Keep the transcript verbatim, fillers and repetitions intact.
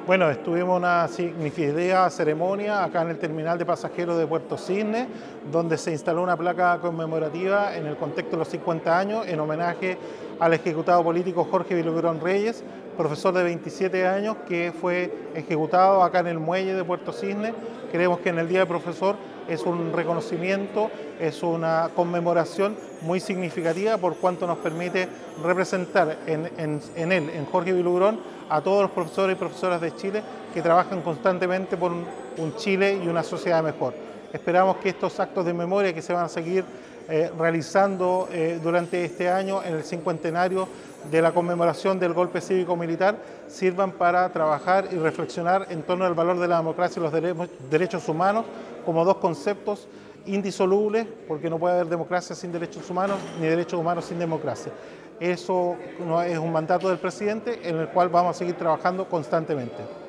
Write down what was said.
Bueno, estuvimos en una significativa ceremonia acá en el terminal de pasajeros de Puerto Cisne, donde se instaló una placa conmemorativa en el contexto de los cincuenta años en homenaje al ejecutado político Jorge Villagrán Reyes, profesor de veintisiete años que fue ejecutado acá en el muelle de Puerto Cisne. Creemos que en el Día del Profesor es un reconocimiento, es una conmemoración muy significativa por cuanto nos permite representar en, en, en él, en Jorge Villagrán, a todos los profesores y profesoras de Chile que trabajan constantemente por un, un Chile y una sociedad mejor. Esperamos que estos actos de memoria que se van a seguir eh, realizando eh, durante este año en el cincuentenario de la conmemoración del golpe cívico-militar sirvan para trabajar y reflexionar en torno al valor de la democracia y los derechos humanos como dos conceptos indisolubles, porque no puede haber democracia sin derechos humanos, ni derechos humanos sin democracia. Eso es un mandato del presidente en el cual vamos a seguir trabajando constantemente.